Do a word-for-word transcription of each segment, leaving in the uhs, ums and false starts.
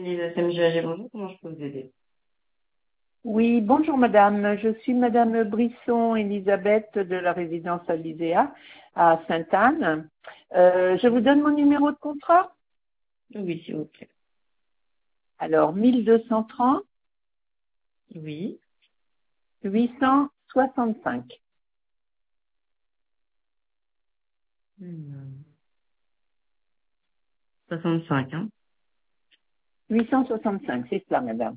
Lisa S M G A G, bonjour, comment je peux vous aider? Oui, bonjour madame. Je suis madame Brisson Elisabeth de la résidence Alizéa à Sainte-Anne. Euh, je vous donne mon numéro de contrat. Oui, s'il vous plaît. Alors, mille deux cent trente, Oui. huit cent soixante-cinq. Hmm. soixante-cinq, hein? huit cent soixante-cinq, c'est cela madame.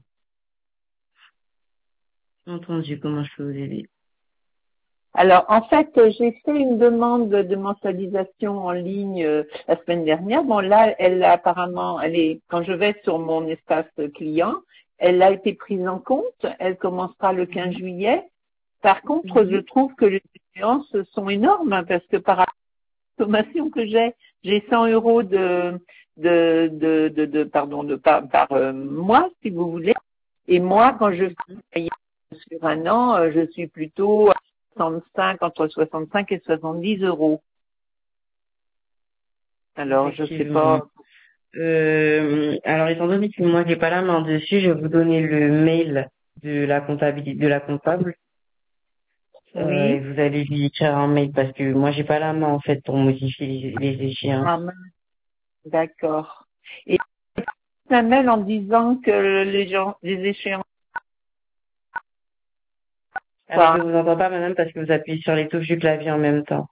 Entendu, comment je peux vous aider? Alors, en fait, j'ai fait une demande de mensualisation en ligne euh, la semaine dernière. Bon, là, elle a apparemment, elle est, quand je vais sur mon espace client, elle a été prise en compte. Elle commencera le quinze juillet. Par contre, je Mhm. trouve que les échéances sont énormes hein, parce que par rapport à la consommation que j'ai, j'ai cent euros de, de, de, de, de- pardon, de par, par euh, mois, si vous voulez. Et moi, quand je fais sur un an, euh, je suis plutôt à soixante-cinq, entre soixante-cinq et soixante-dix euros. Alors, je sais Effectivement. pas. Euh, alors, étant donné que moi, j'ai pas la main dessus, je vais vous donner le mail de la comptabilité, de la comptable. Euh, et Oui. vous allez lui écrire un mail parce que moi, j'ai pas la main, en fait, pour modifier les, les échéances. Ah, mince, d'accord. Et un mail en disant que les gens, les échéances, Alors, je quoi. vous entends pas, madame, parce que vous appuyez sur les touches du clavier en même temps.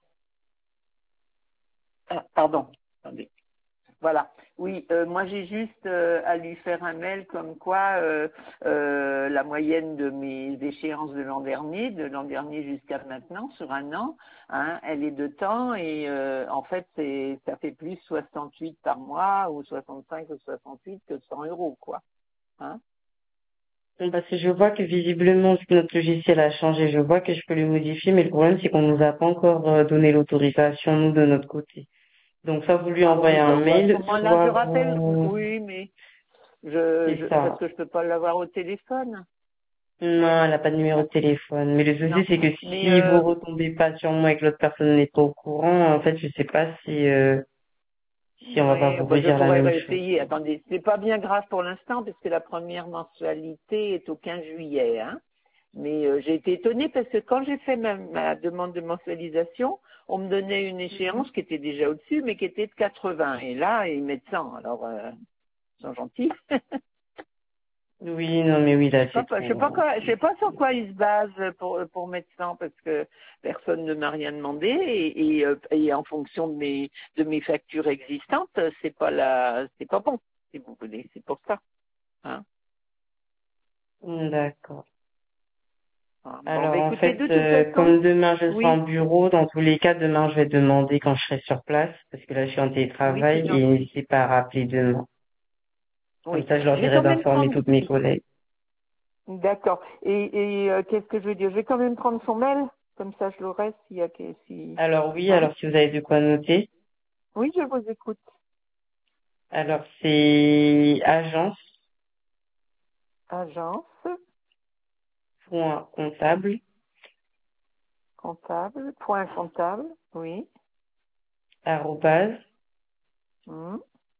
Ah, pardon. Attendez. Voilà. Oui, euh, moi j'ai juste euh, à lui faire un mail comme quoi euh, euh, la moyenne de mes échéances de l'an dernier, de l'an dernier jusqu'à maintenant, sur un an, hein, elle est de temps et euh, en fait c'est ça fait plus soixante-huit par mois ou soixante-cinq ou soixante-huit que cent euros quoi. Hein. Bon, parce que je vois que visiblement, vu que notre logiciel a changé, je vois que je peux le modifier, mais le problème, c'est qu'on nous a pas encore euh, donné l'autorisation, nous, de notre côté. Donc, soit vous lui Ah envoyez oui, un bon, bah, à ce mail, moment-là je soit rappelle. vous... Oui, mais je, C'est je parce ça. que je peux pas l'avoir au téléphone. Non, elle n'a pas de numéro de téléphone. Mais le souci, Non. c'est que Mais si vous euh, retombez pas sur moi et que l'autre personne n'est pas au courant, en fait, je sais pas si, euh, si on va pas oui, vous bah, je redire la pourrais même chose. réessayer. Attendez, c'est pas bien grave pour l'instant parce que la première mensualité est au quinze juillet. Hein. Mais euh, j'ai été étonnée parce que quand j'ai fait ma, ma demande de mensualisation, on me donnait une échéance qui était déjà au-dessus, mais qui était de quatre-vingts. Et là, ils mettent cent. Alors, euh, ils sont gentils. Oui, non, mais oui, Je là, sais pas, c'est quoi- je sais trop. pas quoi, je sais pas sur quoi ils se basent pour pour mettre cent parce que personne ne m'a rien demandé et, et, euh, et en fonction de mes de mes factures existantes, c'est pas la c'est pas bon si vous voulez, c'est pour ça. Hein. D'accord. Ah, bon, bah Alors en écoutez, fait, de toute euh, façon, comme demain je serai en oui, bureau, dans tous les cas, demain je vais demander quand je serai sur place, parce que là je suis en oui, c'est télétravail, et gentil. n'hésitez pas à rappeler demain. Comme Oui, ça je leur je vais dirai quand même d'informer prendre. toutes mes collègues. D'accord. Et, et euh, qu'est-ce que je veux dire? Je vais quand même prendre son mail, comme ça je l'aurai s'il y a que si. Alors oui, Hein? alors si vous avez de quoi noter, Oui, je vous écoute. alors c'est agence Agence point comptable comptable, point comptable, oui. arrobase Hmm.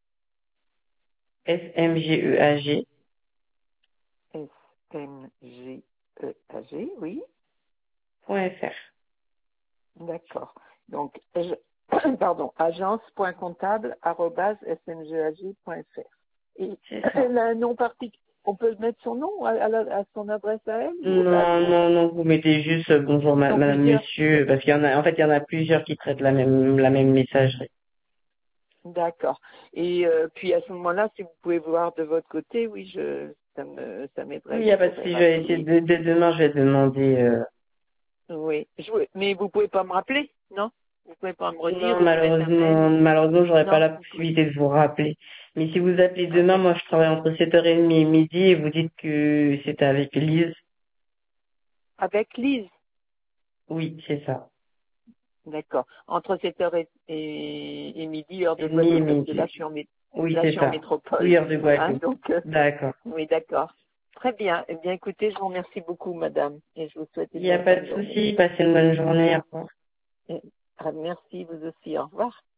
smgeag S M G E A G, oui. point fr. D'accord. Donc, je- pardon, agence.comptable.smgag.fr. Et C'est ça. elle a un nom particulier. On peut mettre son nom à, à la- à son adresse à elle ou à Non, vous? non, non, vous mettez juste euh, bonjour Ils ma- sont madame, plusieurs. monsieur, parce qu'il y en a, en fait il y en a plusieurs qui traitent la même, la même messagerie. D'accord. Et euh, puis à ce moment-là, si vous pouvez voir de votre côté, oui, je, ça me, ça Oui, m'aiderait. il n'y Je a pas de pourrais souci, je vais essayer rappeler. de, dès demain, je vais demander. Euh... Oui. Je- mais vous pouvez pas me rappeler, non? Vous pouvez pas me redire Non, ou me mettre un mail? malheureusement, malheureusement, j'aurai pas Non, la vous pouvez. possibilité de vous rappeler. Mais si vous appelez Ah, demain, d'ac- moi, je travaille entre sept heures trente et midi et vous dites que c'était avec Lise. avec Lise. Oui, c'est ça. D'accord. Entre sept heures et, et, et midi, heure de Et demi et Guadeloupe, parce que là, midi. je suis en, mé- Oui, là, je c'est suis en ça. Oui, métropole. heure de Hein, Guadeloupe. donc, euh, D'accord. oui, d'accord. Très bien. Eh bien, écoutez, je vous remercie beaucoup, madame, et je vous souhaite Il une n'y a bonne pas fin de de journée. souci. Passez une bonne journée. Au revoir. Et- ah, merci, vous aussi. Au revoir.